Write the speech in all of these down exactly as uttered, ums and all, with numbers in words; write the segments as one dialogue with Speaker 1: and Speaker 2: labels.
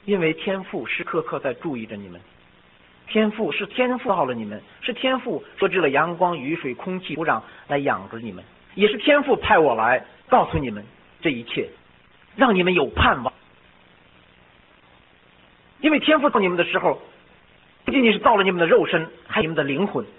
Speaker 1: 因为天父时刻刻在注意着你们，天父是天父造了你们，是天父设置了阳光、雨水、空气、土壤来养着你们，也是天父派我来告诉你们这一切，让你们有盼望。因为天父造你们的时候，不仅仅是造了你们的肉身，还有你们的灵魂。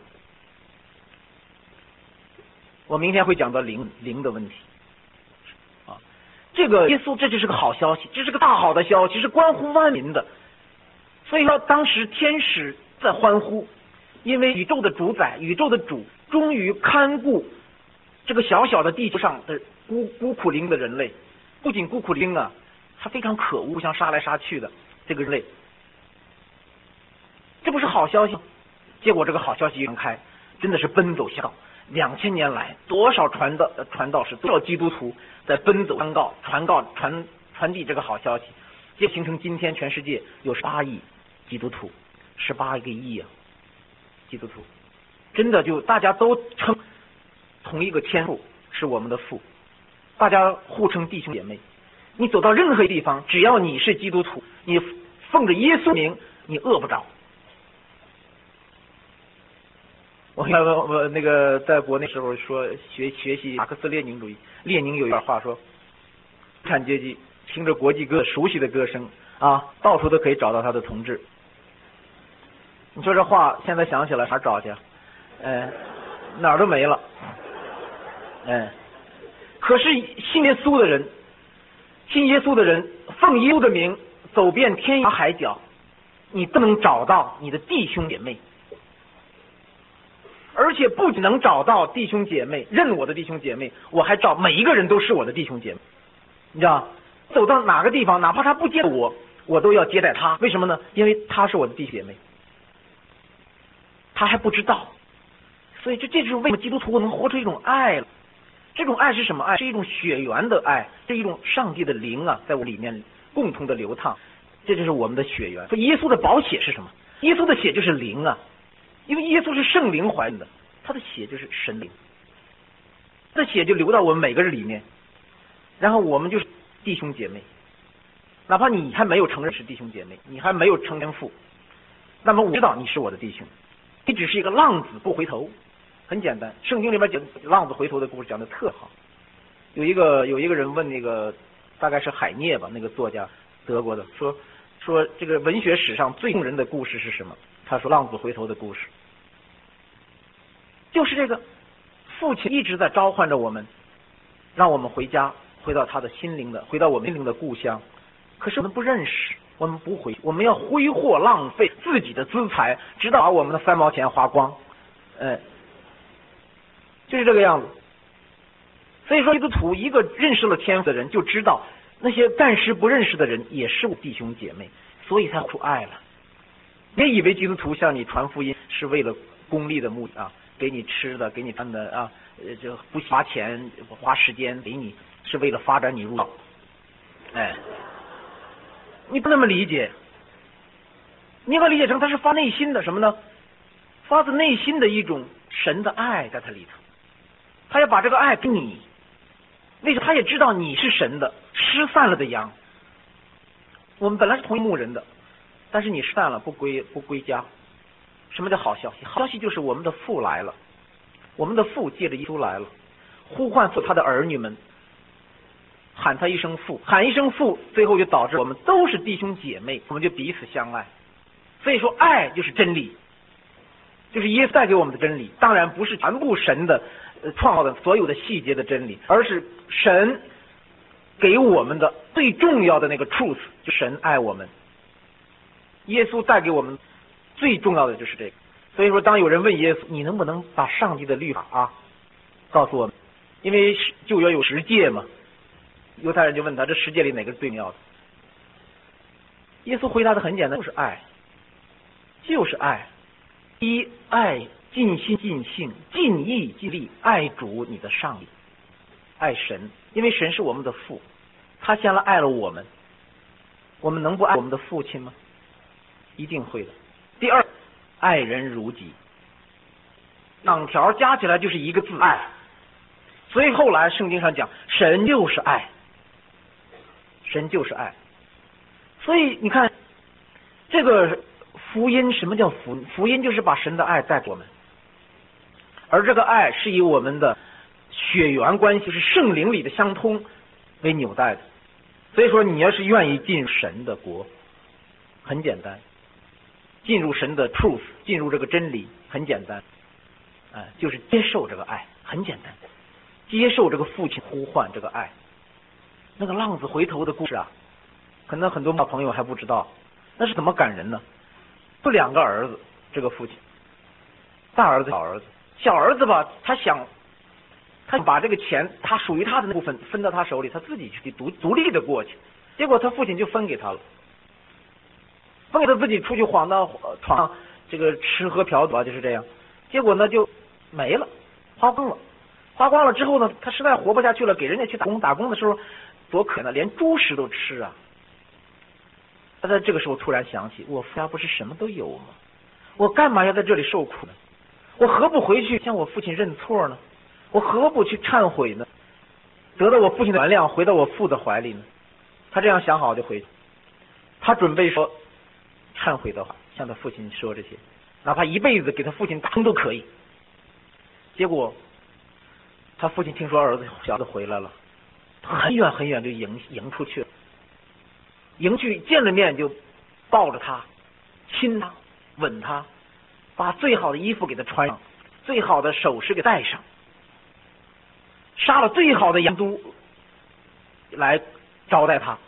Speaker 1: 我明天会讲到灵灵的问题啊，这个耶稣这就是个好消息，这是个大好的消息，是关乎万民的。所以说当时天使在欢呼，因为宇宙的主宰、宇宙的主终于看顾这个小小的地球上的孤孤苦伶的人类。不仅孤苦伶啊，他非常可恶，像杀来杀去的这个人类，这不是好消息吗？结果这个好消息一传开，真的是奔走相告。两千年来，多少传道传道士，多少基督徒在奔走相告、传告、传传递这个好消息，就形成今天全世界有十八亿基督徒，十八个亿啊，基督徒，真的就大家都称同一个天父是我们的父，大家互称弟兄姐妹。你走到任何地方，只要你是基督徒，你奉着耶稣名，你饿不着。我我那个在国内时候说学学习马克思列宁主义，列宁有一段话说，无产阶级听着国际歌熟悉的歌声啊，到处都可以找到他的同志。你说这话现在想起来哪儿找去？哎，哪儿都没了。哎，可是信耶稣的人，信耶稣的人，奉耶稣的名走遍天涯海角，你都能找到你的弟兄姐妹。而且不仅能找到弟兄姐妹，认我的弟兄姐妹，我还找每一个人都是我的弟兄姐妹。你知道，走到哪个地方，哪怕他不接我，我都要接待他。为什么呢？因为他是我的弟兄姐妹，他还不知道。所以这这就是为什么基督徒能活出一种爱了。这种爱是什么爱？是一种血缘的爱，是一种上帝的灵啊，在我里面共同的流淌。这就是我们的血缘。所以耶稣的宝血是什么？耶稣的血就是灵啊。因为耶稣是圣灵怀孕的，他的血就是神灵，他的血就流到我们每个人里面，然后我们就是弟兄姐妹。哪怕你还没有承认是弟兄姐妹，你还没有成天父，那么我知道你是我的弟兄。你只是一个浪子不回头，很简单。圣经里面讲浪子回头的故事讲的特好。有一个有一个人问那个大概是海涅吧，那个作家，德国的，说说这个文学史上最动人的故事是什么？他说浪子回头的故事，就是这个父亲一直在召唤着我们，让我们回家，回到他的心灵的，回到我们心灵的故乡。可是我们不认识，我们不回，我们要挥霍浪费自己的资财，直到把我们的三毛钱花光。哎，就是这个样子。所以说，基督徒一个认识了天父的人，就知道那些暂时不认识的人也是我弟兄姐妹，所以才出爱了。别以为基督徒向你传福音是为了功利的目的啊，给你吃的，给你穿的啊，呃，就不花钱花时间给你，是为了发展你入道。哎，你不那么理解，你把理解成他是发内心的什么呢？发自内心的一种神的爱在他里头，他要把这个爱给你。为什么？他也知道你是神的失散了的羊。我们本来是同一牧人的。但是你失散了，不归不归家。什么叫好消息？好消息就是我们的父来了，我们的父借着耶稣来了，呼唤他的儿女们，喊他一声父，喊一声父，最后就导致我们都是弟兄姐妹，我们就彼此相爱。所以说，爱就是真理，就是耶稣带给我们的真理。当然不是全部神的呃创造的所有的细节的真理，而是神给我们的最重要的那个 truth， 就神爱我们。耶稣带给我们最重要的就是这个。所以说当有人问耶稣，你能不能把上帝的律法啊告诉我们？因为旧约有十诫嘛，犹太人就问他，这十诫里哪个是最重要的？耶稣回答的很简单，就是爱，就是爱。一，爱尽心尽性尽意尽力爱主你的上帝，爱神，因为神是我们的父，他先来爱了我们，我们能不爱我们的父亲吗？一定会的。第二，爱人如己，两条加起来就是一个字，爱。所以后来圣经上讲，神就是爱，神就是爱。 所以你看，这个福音，什么叫福音？福音就是把神的爱带给我们，而这个爱是以我们的血缘关系，就是圣灵里的相通为纽带的。所以说，你要是愿意进入神的国，很简单，进入神的 truth， 进入这个真理，很简单，哎，就是接受这个爱，很简单，接受这个父亲呼唤这个爱。那个浪子回头的故事啊，可能很多朋友还不知道，那是怎么感人呢？有两个儿子，这个父亲，大儿子小儿子，小儿子吧，他想，他把这个钱，他属于他的那部分分到他手里，他自己去独独立的过去，结果他父亲就分给他了，分给他自己出去晃荡闯荡，这个吃喝嫖赌啊，就是这样，结果呢就没了，花光了，花光了之后呢，他实在活不下去了，给人家去打工，打工的时候多可怜，连猪食都吃啊。他在这个时候突然想起，我父家不是什么都有吗？我干嘛要在这里受苦呢？我何不回去向我父亲认错呢？我何不去忏悔呢？得到我父亲的原谅，回到我父的怀里呢？他这样想好就回去，他准备说忏悔的话，向他父亲说这些，哪怕一辈子给他父亲打工都可以。结果他父亲听说儿子小子回来了，很远很远就迎迎出去了，迎去见了面就抱着他，亲他，吻他，把最好的衣服给他穿上，最好的首饰给戴上，杀了最好的羊猪来招待他。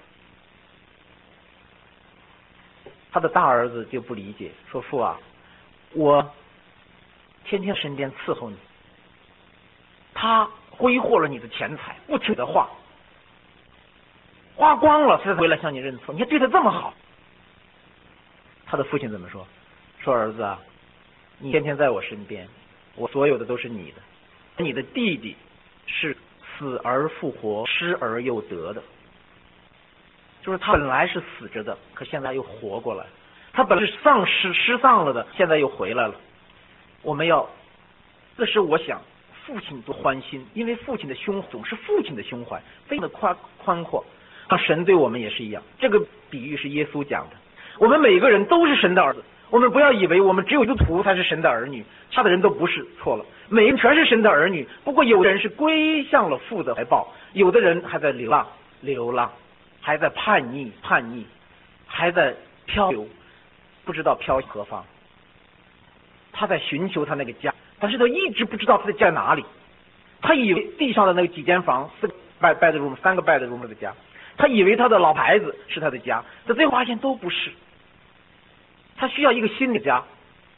Speaker 1: 他的大儿子就不理解，说父啊，我天天身边伺候你，他挥霍了你的钱财，不听你的话，花光了才回来向你认错，你还对他这么好。他的父亲怎么说？说儿子啊，你天天在我身边，我所有的都是你的，你的弟弟是死而复活，失而又得的，就是他本来是死着的，可现在又活过来，他本来是丧失失丧了的，现在又回来了。我们要，这时我想父亲多欢心，因为父亲的胸总是父亲的胸怀非常的宽宽阔，像神对我们也是一样。这个比喻是耶稣讲的，我们每个人都是神的儿子，我们不要以为我们只有基督徒才是神的儿女，其他的人都不是，错了，每个人全是神的儿女，不过有的人是归向了父的怀抱，有的人还在流浪流浪，还在叛逆叛逆，还在漂流，不知道飘何方。他在寻求他那个家，但是他一直不知道他的家在哪里。他以为地上的那几间房，四个 bedroom 三个 bedroom 的家，他以为他的老牌子是他的家，但最后发现都不是。他需要一个新的家，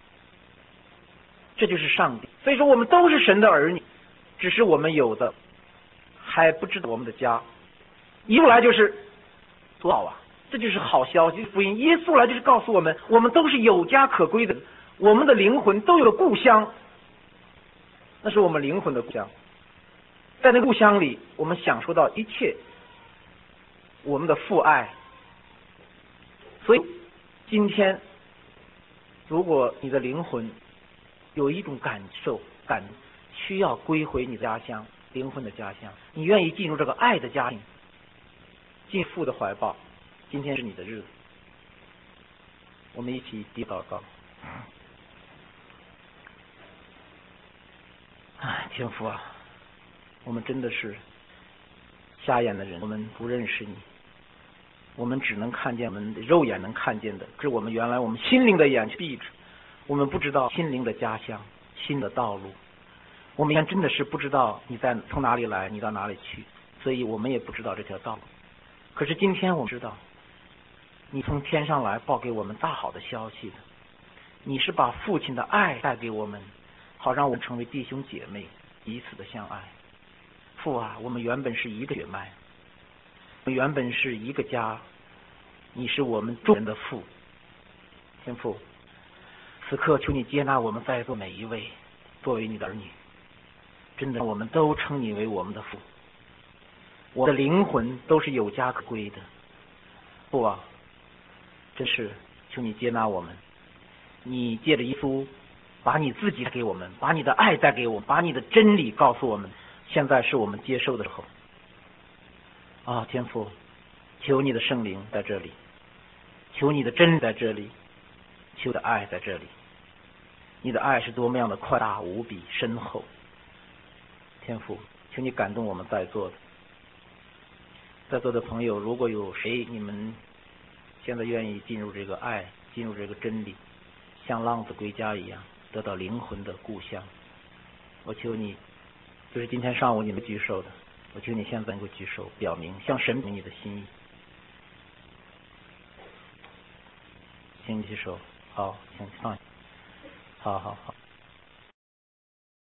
Speaker 1: 这就是上帝。所以说我们都是神的儿女，只是我们有的还不知道我们的家。一出来就是多好啊，这就是好消息，福音。耶稣来就是告诉我们，我们都是有家可归的，我们的灵魂都有了故乡，那是我们灵魂的故乡。在那故乡里，我们享受到一切我们的父爱。所以今天如果你的灵魂有一种感受感需要归回你的家乡，灵魂的家乡，你愿意进入这个爱的家庭，进父的怀抱，今天是你的日子。我们一起低祷告。唉，天父啊，我们真的是瞎眼的人，我们不认识你，我们只能看见我们肉眼能看见的，是我们原来我们心灵的眼闭着，我们不知道心灵的家乡，新的道路。我们真的是不知道你在从哪里来，你到哪里去，所以我们也不知道这条道路。可是今天我们知道，你从天上来报给我们大好的消息的，你是把父亲的爱带给我们，好让我们成为弟兄姐妹，彼此的相爱。父啊，我们原本是一个血脉，我们原本是一个家，你是我们众人的父。天父，此刻求你接纳我们在座每一位作为你的儿女，真的我们都称你为我们的父，我的灵魂都是有家可归的。父啊，真是求你接纳我们，你借着耶稣把你自己带给我们，把你的爱带给我们，把你的真理告诉我们，现在是我们接受的时候。啊，天父，求你的圣灵在这里， 求你的真理在这里，求你的爱在这里。你的爱是多么样的宽大无比深厚。天父，求你感动我们在座的在座的朋友，如果有谁你们现在愿意进入这个爱，进入这个真理，像浪子归家一样得到灵魂的故乡，我求你，就是今天上午你们举手的，我求你现在能够举手表明，向神明你的心意。请举手。好，请放下。好好好。